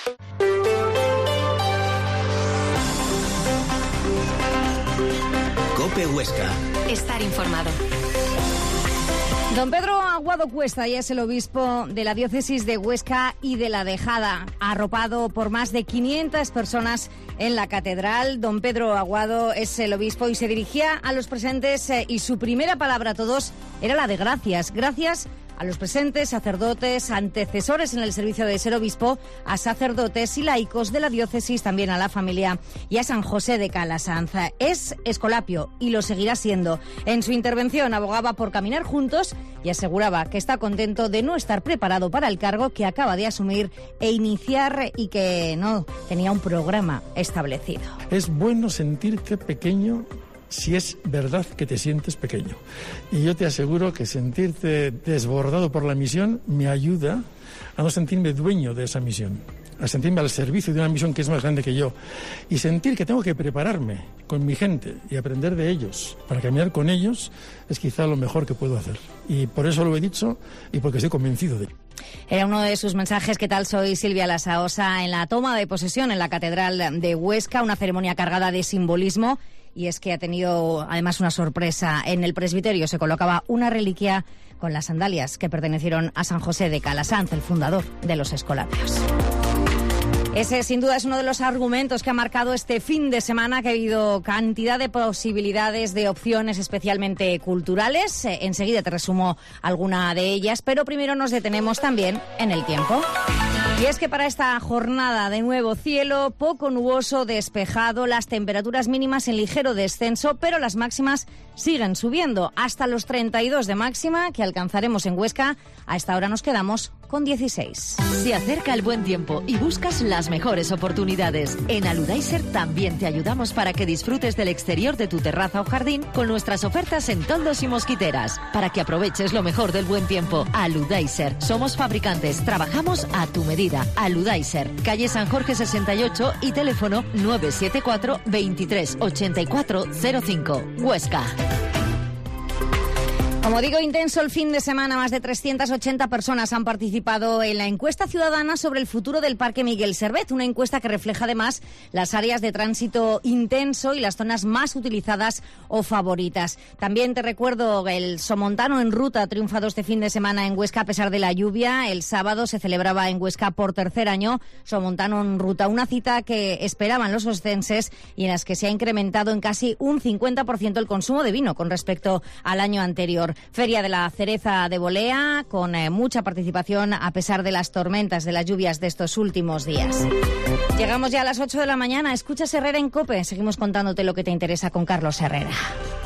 COPE Huesca. Estar informado. Don Pedro Aguado Cuesta ya es el obispo de la diócesis de Huesca y de la Dejada, arropado por más de 500 personas en la catedral. Don Pedro Aguado es el obispo y se dirigía a los presentes y su primera palabra a todos era la de gracias. Gracias a los presentes, sacerdotes, antecesores en el servicio de ser obispo, a sacerdotes y laicos de la diócesis, también a la familia y a San José de Calasanz. Es escolapio y lo seguirá siendo. En su intervención abogaba por caminar juntos y aseguraba que está contento de no estar preparado para el cargo que acaba de asumir e iniciar y que no tenía un programa establecido. Es bueno sentirte pequeño si es verdad que te sientes pequeño. Y yo te aseguro que sentirte desbordado por la misión me ayuda a no sentirme dueño de esa misión, a sentirme al servicio de una misión que es más grande que yo. Y sentir que tengo que prepararme con mi gente y aprender de ellos para caminar con ellos es quizá lo mejor que puedo hacer. Y por eso lo he dicho y porque estoy convencido de ello. Era uno de sus mensajes. ¿Qué tal? Soy Silvia Lasaosa en la toma de posesión en la Catedral de Huesca, una ceremonia cargada de simbolismo. Y es que ha tenido además una sorpresa. En el presbiterio se colocaba una reliquia con las sandalias que pertenecieron a San José de Calasanz, el fundador de los escolapios. Ese, sin duda, es uno de los argumentos que ha marcado este fin de semana, que ha habido cantidad de posibilidades, de opciones especialmente culturales. Enseguida te resumo alguna de ellas, pero primero nos detenemos también en el tiempo. Y es que para esta jornada, de nuevo, cielo poco nuboso, despejado, las temperaturas mínimas en ligero descenso, pero las máximas siguen subiendo hasta los 32 de máxima que alcanzaremos en Huesca. A esta hora nos quedamos con 16. Se acerca el buen tiempo y buscas las mejores oportunidades. En Aludaiser también te ayudamos para que disfrutes del exterior de tu terraza o jardín con nuestras ofertas en toldos y mosquiteras, para que aproveches lo mejor del buen tiempo. Aludaiser, somos fabricantes, trabajamos a tu medida. Aludaiser, calle San Jorge 68 y teléfono 974 23 84 05, Huesca. Como digo, intenso el fin de semana. Más de 380 personas han participado en la encuesta ciudadana sobre el futuro del Parque Miguel Servet, una encuesta que refleja además las áreas de tránsito intenso y las zonas más utilizadas o favoritas. También te recuerdo el Somontano en Ruta ha triunfado este fin de semana en Huesca a pesar de la lluvia. El sábado se celebraba en Huesca por tercer año Somontano en Ruta, una cita que esperaban los oscenses y en las que se ha incrementado en casi un 50% el consumo de vino con respecto al año anterior. Feria de la Cereza de Bolea, con mucha participación a pesar de las tormentas, de las lluvias de estos últimos días. Llegamos ya a las 8 de la mañana. Escuchas Herrera en COPE. Seguimos contándote lo que te interesa con Carlos Herrera.